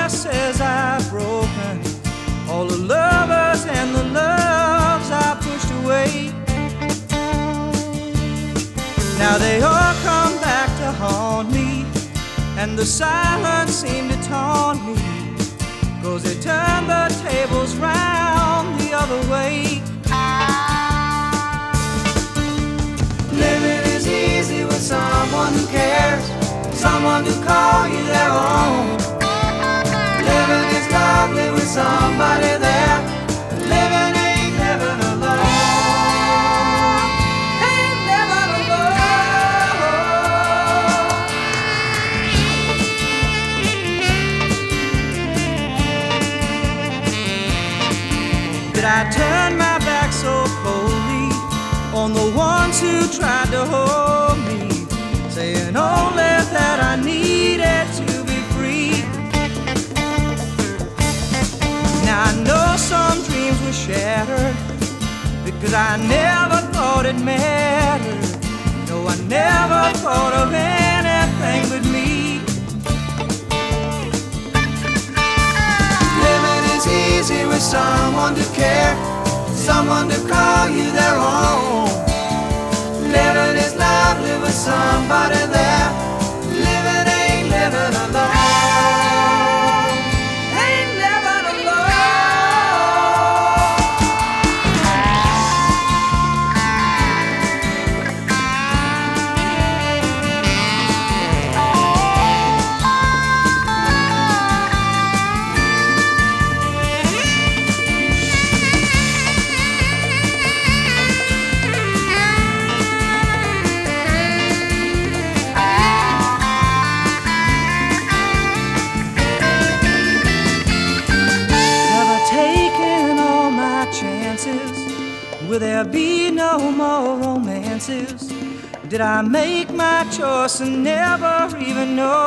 promises I've broken, all the lovers and the loves I pushed away. Now they all come back to haunt me, and the silence seemed to taunt me, 'cause they turned the tables round the other way. Living is easy with someone who cares, someone to call you their own. Living is lovely with somebody there. Living ain't living alone. Ain't living alone. Did I turn my back so coldly on the ones who tried to hold me, saying only that I needed to be free? Now I know some dreams were shattered, because I never thought it mattered. No, I never thought of anything but me. Living is easy with someone to care, someone to call you their own. Living is lovely with somebody there. Living ain't living alone. Ain't living alone. Will there be no more romances? Did I make my choice and never even know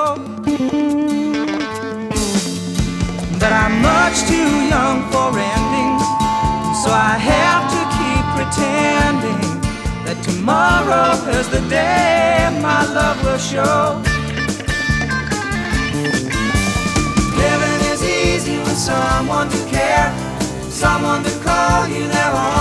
that I'm much too young for endings? So I have to keep pretending that tomorrow is the day my love will show. Living is easy with someone to care, someone to call you their own.